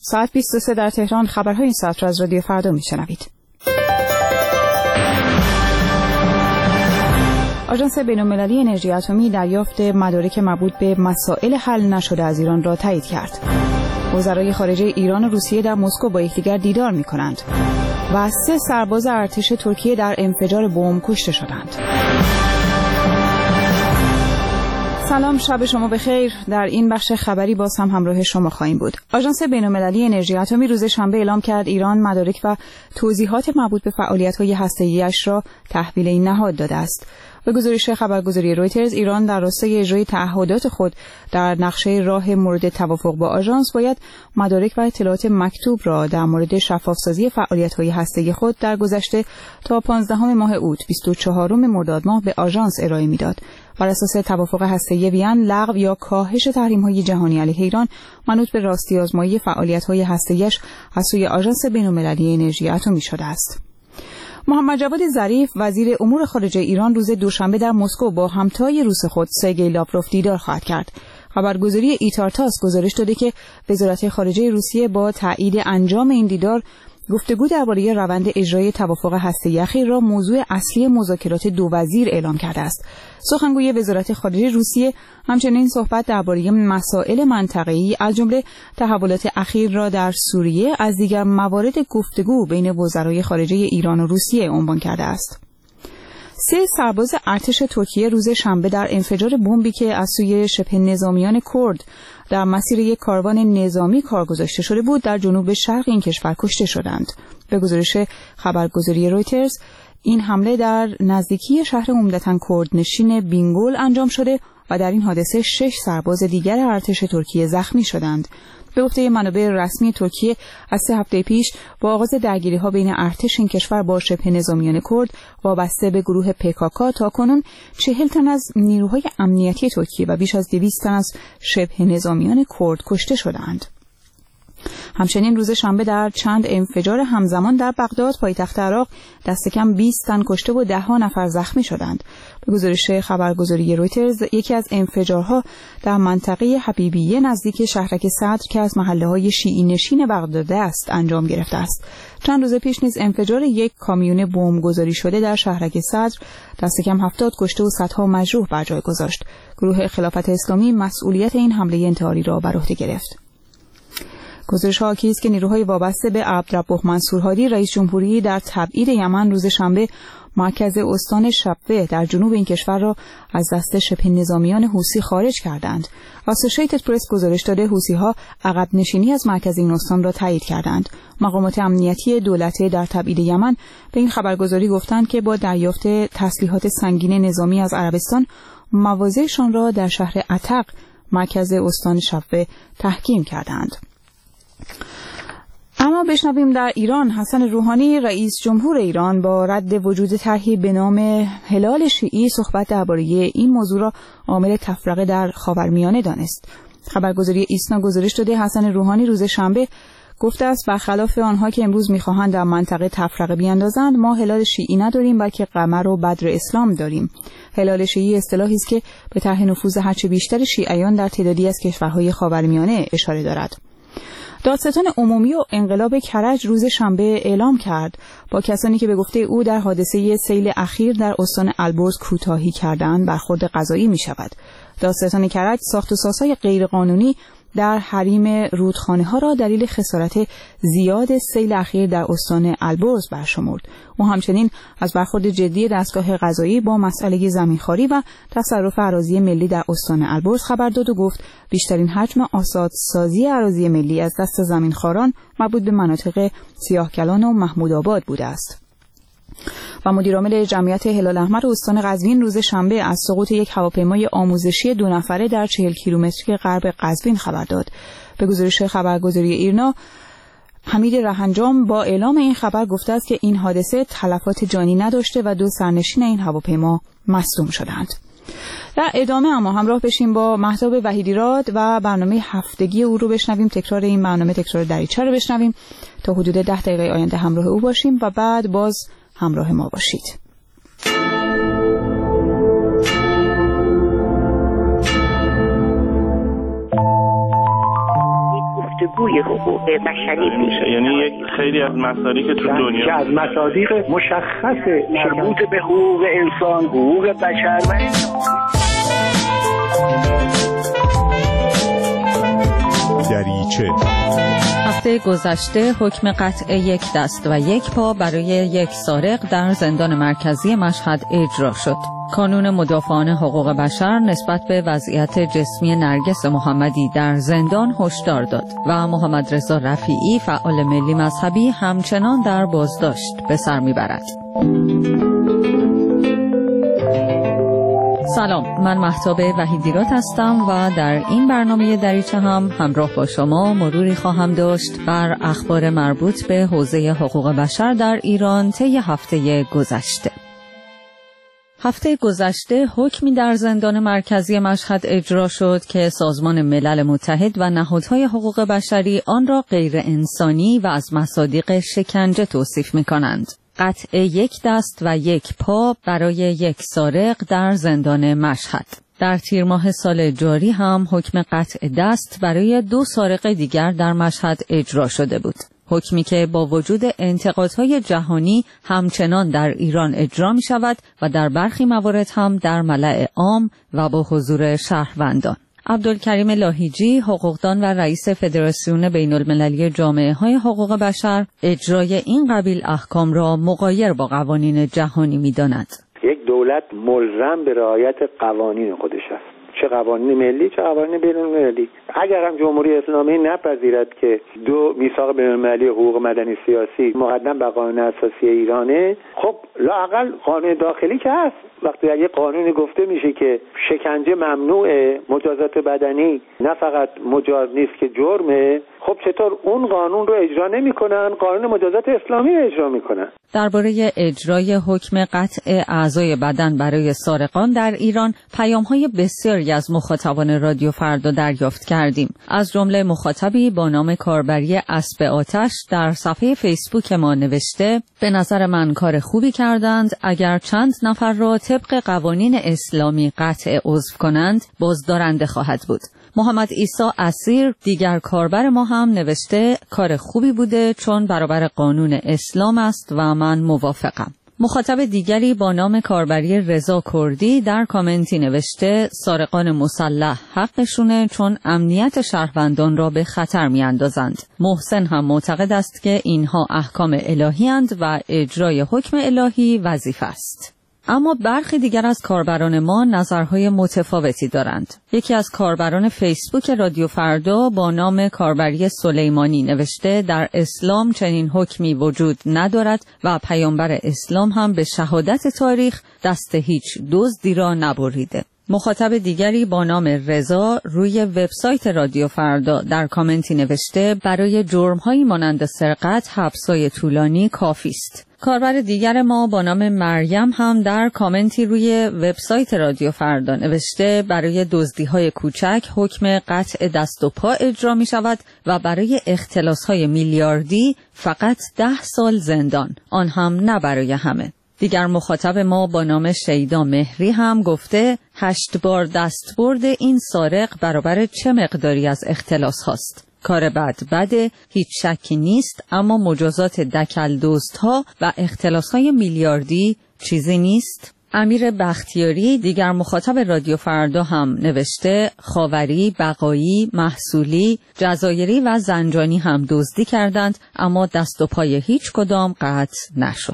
ساعت 23 در تهران. خبرهای این ساعت را از رادیو فردا میشنوید. آژانس بین‌المللی انرژی اتمی دریافت مدارک مربوط به مسائل حل نشده از ایران را تایید کرد. وزرای خارجه ایران و روسیه در مسکو با یکدیگر دیدار می‌کنند و 3 سرباز ارتش ترکیه در انفجار بمب کشته شدند. سلام، شب شما بخیر. در این بخش خبری باز هم همراه شما خواهیم بود. آژانس بین‌المللی انرژی اتمی روز شنبه اعلام کرد ایران مدارک و توضیحات مربوط به فعالیت‌های هسته‌ای‌اش را تحویل این نهاد داده است. به گزارش خبرگزاری رویترز، ایران در راستای اجرای تعهدات خود در نقشه راه مورد توافق با آژانس باید مدارک و اطلاعات مکتوب را در مورد شفافسازی فعالیت‌های هسته‌ای خود در گذشته تا 15 ماه اوت 24 مرداد ماه به آژانس ارائه می‌داد. بر اساس توافق هسته‌ای وین، لغو یا کاهش تحریم‌های جهانی علیه ایران منوط به راستی آزمایی فعالیت‌های هسته‌ایش از سوی آژانس بین‌المللی انرژی اتمی شده است. محمد جواد ظریف وزیر امور خارجه ایران روز دوشنبه در مسکو با همتای روس خود سرگئی لاوروف دیدار خواهد کرد. خبرگزاری ایتارتاس گزارش داده که وزارت خارجه روسیه با تایید انجام این دیدار گفتگو درباره روند اجرای توافق هسته‌ای اخیر را موضوع اصلی مذاکرات دو وزیر اعلام کرده است. سخنگوی وزارت خارجه روسیه همچنین صحبت درباره مسائل منطقه‌ای از جمله تحولات اخیر را در سوریه از دیگر موارد گفتگو بین وزرای خارجه ایران و روسیه عنوان کرده است. 3 سرباز ارتش ترکیه روز شنبه در انفجار بمبی که از سوی شبه نظامیان کرد در مسیر یک کاروان نظامی کار گذاشته شده بود در جنوب شرق این کشور کشته شدند. به گزارش خبرگزاری رویترز، این حمله در نزدیکی شهر عمدتاً کردنشین بینگول انجام شده و در این حادثه 6 سرباز دیگر ارتش ترکیه زخمی شدند. به گفته منابع رسمی ترکیه، از 3 هفته پیش با آغاز درگیری‌ها بین ارتش این کشور با شبه نظامیان کرد وابسته به گروه PKK تاکنون 40 تن از نیروهای امنیتی ترکیه و بیش از 200 تن از شبه نظامیان کرد کشته شدند. همچنین روز شنبه در چند انفجار همزمان در بغداد پایتخت عراق دست کم 20 تن کشته و 10 نفر زخمی شدند. به گزارش خبرگزاری رویترز، یکی از انفجارها در منطقه حبیبیه نزدیک شهرک صدر که از محله‌های شیعی نشین بغداد است انجام گرفته است. چند روز پیش نیز انفجار یک کامیون بمبگذاری شده در شهرک صدر دست کم 70 کشته و صدها مجروح بر جای گذاشت. گروه خلافت اسلامی مسئولیت این حمله انتحاری را بر عهده گرفت. گزارش‌ها حاکی است که نیروهای وابسته به عبدالرب منصور هادی رئیس جمهوری در تبعید یمن روز شنبه مرکز استان شبوه در جنوب این کشور را از دست شبه نظامیان حوثی خارج کردند. اسوسییتد پرس گزارش داده حوثی‌ها عقب نشینی از مرکز این استان را تایید کردند. مقامات امنیتی دولت در تبعید یمن به این خبرگزاری گفتند که با دریافت تسلیحات سنگین نظامی از عربستان مواضعشان را در شهر عتق مرکز استان شبوه تحکیم کردند. اما بشنویم در ایران حسن روحانی رئیس جمهور ایران با رد وجود طرحی به نام هلال شیعی صحبت درباره این موضوع را عامل تفرقه در خاورمیانه دانست. خبرگزاری ایسنا گزارش داده حسن روحانی روز شنبه گفته است برخلاف آنها که امروز می‌خواهند در منطقه تفرقه بیاندازند، ما هلال شیعی نداریم بلکه قمر و بدر اسلام داریم. هلال شیعی اصطلاحی است که به طرح نفوذ هرچه بیشتر شیعیان در تعدادی از کشورهای خاورمیانه اشاره دارد. دادستان عمومی و انقلاب کرج روز شنبه اعلام کرد با کسانی که به گفته او در حادثه سیل اخیر در استان البرز کوتاهی کردند برخورد قضایی می شود. دادستان کرج ساخت و سازهای غیرقانونی در حریم رودخانه ها را دلیل خسارت زیاد سیل اخیر در استان البرز برشمرد. او همچنین از برخورد جدی دستگاه قضایی با مسئله زمینخواری و تصرف اراضی ملی در استان البرز خبر داد و گفت بیشترین حجم آزادسازی اراضی ملی از دست زمینخواران مربوط به مناطق سیاهکلان و محمودآباد بوده است. و مدیرعامل جمعیت هلال احمر استان قزوین روز شنبه از سقوط یک هواپیمای آموزشی 2 نفره در 40 کیلومتری غرب قزوین خبر داد. به گزارش خبرگزاری ایرنا، حمید رهنجام با اعلام این خبر گفته است که این حادثه تلفات جانی نداشته و 2 سرنشین این هواپیما مصدوم شدند. در ادامه اما همراه بشیم با مهتاب وحیدیراد و برنامه هفتگی او رو بشنویم. تکرار این برنامه، تکرار دریچه رو بشنویم تا حدود 10 دقیقه آینده همراه او باشیم و بعد باز همراه ما باشید. الگوی حقوق بشری میشه. یعنی یک خیلی از مصادیق که تو دنیا که از مصادیق مشخص مربوط به حقوق انسان، حقوق بشر و دریچه. هفته گذشته حکم قطع یک دست و یک پا برای یک سارق در زندان مرکزی مشهد اجرا شد. کانون مدافعان حقوق بشر نسبت به وضعیت جسمی نرگس محمدی در زندان هشدار داد و محمد رضا رفیعی فعال ملی مذهبی همچنان در بازداشت به سر میبرد. سلام، من مهتاب وحیدیرات هستم و در این برنامه دریچه هم همراه با شما مروری خواهم داشت بر اخبار مربوط به حوزه حقوق بشر در ایران طی هفته گذشته. هفته گذشته حکمی در زندان مرکزی مشهد اجرا شد که سازمان ملل متحد و نهادهای حقوق بشری آن را غیر انسانی و از مصادیق شکنجه توصیف می‌کنند. قطع یک دست و یک پا برای یک سارق در زندان مشهد. در تیر ماه سال جاری هم حکم قطع دست برای 2 سارق دیگر در مشهد اجرا شده بود. حکمی که با وجود انتقادهای جهانی همچنان در ایران اجرا می شود و در برخی موارد هم در ملأ عام و با حضور شهروندان. عبدالکریم لاهیجی، حقوقدان و رئیس فدراسیون بین المللی جامعه های حقوق بشر، اجرای این قبیل احکام را مغایر با قوانین جهانی می داند. یک دولت ملزم به رعایت قوانین خودش است، چه قوانین ملی چه قوانین بین المللی. اگر هم جمهوری اسلامی نپذیرد که 2 میثاق بین المللی حقوق مدنی سیاسی مقدم بر قانون اساسی ایرانه، خب لااقل قانون داخلی که هست. وقتی اگه قانونی گفته میشه که شکنجه ممنوعه، مجازات بدنی نه فقط مجاز نیست که جرمه، خب چطور اون قانون رو اجرا نمی‌کنن، قانون مجازات اسلامی رو اجرا می‌کنن؟ درباره اجرای حکم قطع اعضای بدن برای سارقان در ایران پیام‌های بسیاری از مخاطبان رادیو فردا دریافت کردیم. از جمله مخاطبی با نام کاربری اسب آتش در صفحه فیسبوک ما نوشته: به نظر من کار خوبی کردند. اگر چند نفر را طبق قوانین اسلامی قطع عضو کنند، بازدارنده خواهد بود. محمد عیسی اسیر، دیگر کاربر ما هم نوشته کار خوبی بوده چون برابر قانون اسلام است و من موافقم. مخاطب دیگری با نام کاربری رضا کردی در کامنتی نوشته سارقان مسلح حقشونه چون امنیت شهروندان را به خطر میاندازند. محسن هم معتقد است که اینها احکام الهی اند و اجرای حکم الهی وظیفه است. اما برخی دیگر از کاربران ما نظرهای متفاوتی دارند. یکی از کاربران فیسبوک رادیو فردا با نام کاربری سلیمانی نوشته در اسلام چنین حکمی وجود ندارد و پیامبر اسلام هم به شهادت تاریخ دست هیچ دزدی را نبریده. مخاطب دیگری با نام رضا روی وبسایت رادیو فردا در کامنتی نوشته برای جرم‌هایی مانند سرقت حبس‌های طولانی کافی است. کاربر دیگر ما با نام مریم هم در کامنتی روی وبسایت رادیو فردا نوشته برای دزدی‌های کوچک حکم قطع دست و پا اجرا می شود و برای اختلاس‌های میلیاردی فقط 10 سال زندان، آن هم نه برای همه. دیگر مخاطب ما با نام شیدا مهری هم گفته 8 بار دستبرد این سارق برابر چه مقداری از اختلاس هاست. کار بده، هیچ شکی نیست، اما مجازات دکل دزدها و اختلاس‌های میلیاردی چیزی نیست. امیر بختیاری، دیگر مخاطب رادیو فردا هم نوشته خاوری، بقایی، محصولی، جزایری و زنجانی هم دزدی کردند اما دست و پای هیچ کدام قطع نشد.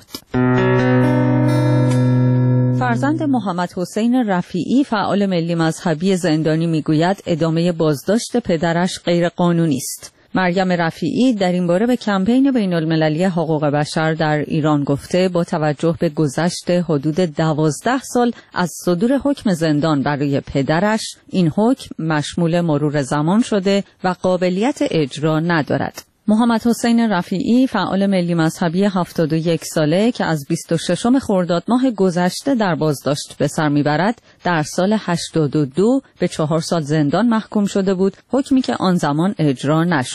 فرزند محمد حسین رفیعی فعال ملی مذهبی زندانی میگوید ادامه بازداشت پدرش غیر قانونی است. مریم رفیعی در این باره به کمپین بین المللی حقوق بشر در ایران گفته با توجه به گذشت حدود 12 سال از صدور حکم زندان برای پدرش، این حکم مشمول مرور زمان شده و قابلیت اجرا ندارد. محمد حسین رفیعی فعال ملی مذهبی 71 ساله که از 26 خرداد ماه گذشته در بازداشت به سر میبرد در سال 82 به 4 سال زندان محکوم شده بود، حکمی که آن زمان اجرا نشد.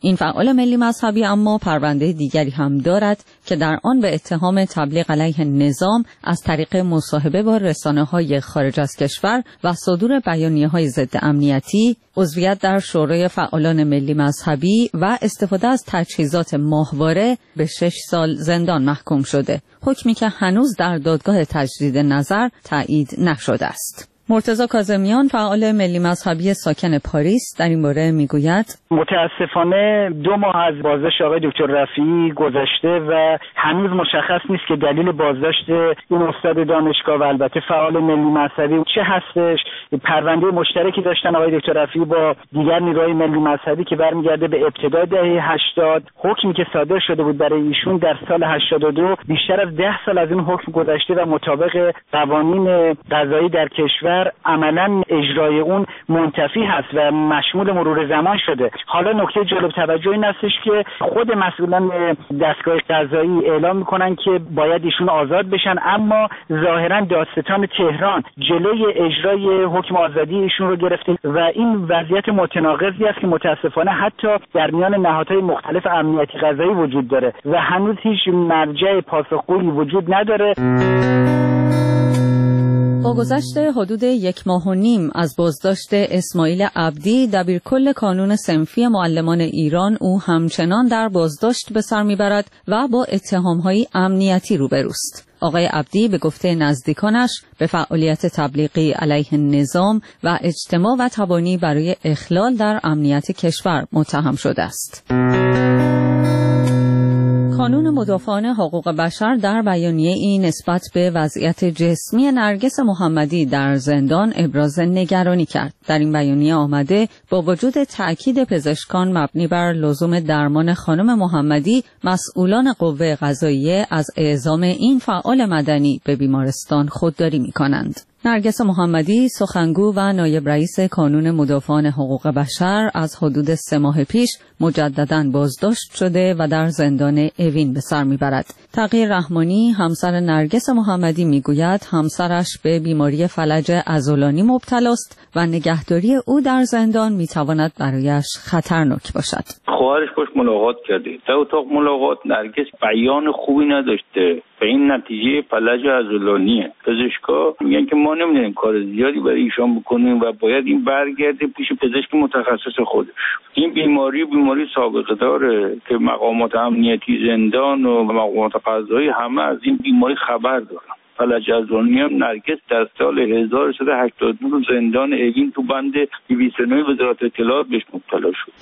این فعال ملی مذهبی اما پرونده دیگری هم دارد که در آن به اتهام تبلیغ علیه نظام از طریق مصاحبه با رسانه‌های خارج از کشور و صدور بیانیه‌های ضد امنیتی، عضویت در شورای فعالان ملی مذهبی و استفاده از تجهیزات ماهواره به 6 سال زندان محکوم شده. حکمی که هنوز در دادگاه تجدید نظر تایید نشده است. مرتضی کاظمیان فعال ملی مذهبی ساکن پاریس در این باره میگوید: متاسفانه 2 ماه از بازداشت آقای دکتر رفیعی گذشته و هنوز مشخص نیست که دلیل بازداشت این استاد دانشگاه و البته فعال ملی مذهبی چه هستش. پرونده مشترکی داشتن آقای دکتر رفیعی با دیگر نیروهای ملی مذهبی که برمیگرده به ابتدای دهه 80. حکمی که صادر شده بود برای ایشون در سال 82 بیشتر از 10 سال از این حکم گذشته و مطابق قوانین قضایی در کشور عملاً اجرای اون منتفی هست و مشمول مرور زمان شده. حالا نکته جالب توجه این هستش که خود مسئولان دستگاه قضایی اعلام میکنن که باید ایشون آزاد بشن، اما ظاهراً دادستان تهران جلوی اجرای حکم آزادی ایشون رو گرفته و این وضعیت متناقضی است که متاسفانه حتی در میان نهادهای مختلف امنیتی قضایی وجود داره و هنوز هیچ مرجع پاسخگویی وجود نداره. با گذشت حدود 1 ماه و نیم از بازداشت اسماعیل عبدی دبیرکل کانون صنفی معلمان ایران، او همچنان در بازداشت به سر میبرد و با اتهام‌های امنیتی روبروست. آقای عبدی به گفته نزدیکانش به فعالیت تبلیغی علیه نظام و اجتماع و تبانی برای اخلال در امنیت کشور متهم شده است. کانون مدافعان حقوق بشر در بیانیه‌ای نسبت به وضعیت جسمی نرگس محمدی در زندان ابراز نگرانی کرد. در این بیانیه آمده با وجود تأکید پزشکان مبنی بر لزوم درمان خانم محمدی، مسئولان قوه قضاییه از اعزام این فعال مدنی به بیمارستان خودداری می‌کنند. نرگس محمدی سخنگو و نایب رئیس کانون مدافعان حقوق بشر از حدود 3 ماه پیش مجدداً بازداشت شده و در زندان اوین به سر میبرد. تغییر رحمانی همسر نرگس محمدی میگوید همسرش به بیماری فلج عضلانی مبتلاست و نگهداری او در زندان میتواند برایش خطرناک باشد. خواهرش باش ملاقات کرده. در اتاق ملاقات نرگس بیان خوبی نداشته. به این نتیجه فلج عضلانیه. پزشکا میگن که ما نمیدونیم کار زیادی برای ایشان بکنیم و باید این برگرده پیش پزشک متخصص خودش. این بیماری سابقه داره که مقامات امنیتی زندان و مقامات قضایی همه از این بیماری خبر دارن. فلج عضلانی هم نرگس در سال 1382 زندان اوین تو بند 209 وزارت اطلاعات بهش مبتلا شد.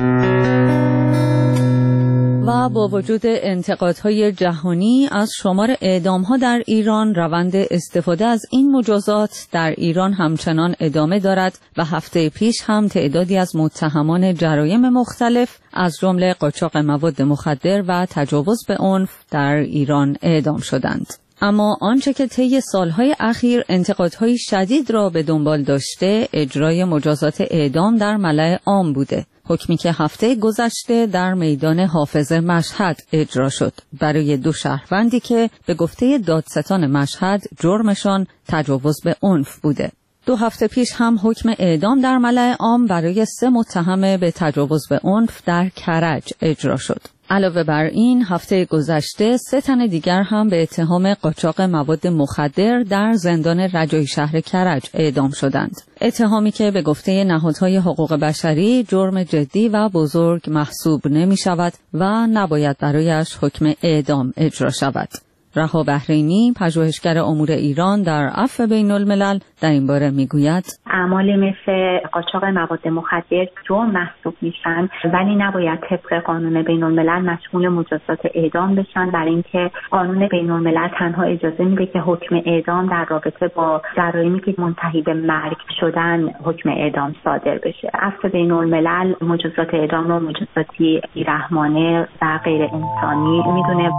و با وجود انتقادهای جهانی از شمار اعدام‌ها در ایران، روند استفاده از این مجازات در ایران همچنان ادامه دارد و هفته پیش هم تعدادی از متهمان جرایم مختلف از جمله قاچاق مواد مخدر و تجاوز به عنف در ایران اعدام شدند. اما آنچه که طی سالهای اخیر انتقادهای شدید را به دنبال داشته، اجرای مجازات اعدام در ملأ عام بوده. حکمی که هفته گذشته در میدان حافظ مشهد اجرا شد برای 2 شهروندی که به گفته دادستان مشهد جرمشان تجاوز به عنف بوده. 2 هفته پیش هم حکم اعدام در ملأ عام برای 3 متهم به تجاوز به عنف در کرج اجرا شد. علاوه بر این هفته گذشته 3 تن دیگر هم به اتهام قاچاق مواد مخدر در زندان رجایی شهر کرج اعدام شدند. اتهامی که به گفته نهادهای حقوق بشری جرم جدی و بزرگ محسوب نمی شود و نباید برایش حکم اعدام اجرا شود. رها بحرینی، پژوهشگر امور ایران در عفو بین الملل، در این باره میگوید اعمالی مثل قاچاق مواد مخدر جرم محسوب میشن ولی نباید طبق قانون بین الملل مشمول مجازات اعدام بشن، برای اینکه قانون بین الملل تنها اجازه میده که حکم اعدام در رابطه با جرایمی که منتهی به مرگ شدن حکم اعدام صادر بشه. عفو بین الملل مجازات اعدام رو مجازاتی بی‌رحمانه و غیر انسانی میدونه.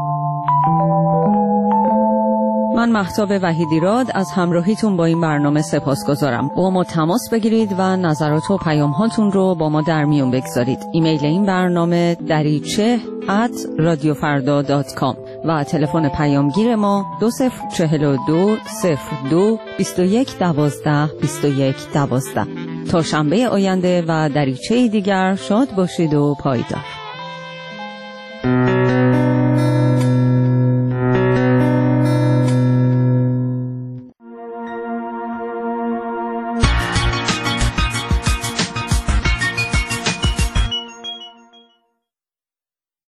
من مهتاب وحیدیراد از همراهیتون با این برنامه سپاسگزارم. با ما تماس بگیرید و نظرات و پیام هاتون رو با ما در میون بگذارید. ایمیل این برنامه dariche@radiofarda.com و تلفن پیامگیر ما 2042 02 21 12 21 12. تا شنبه آینده و دریچه دیگر شاد باشید و پایدار. بدرود.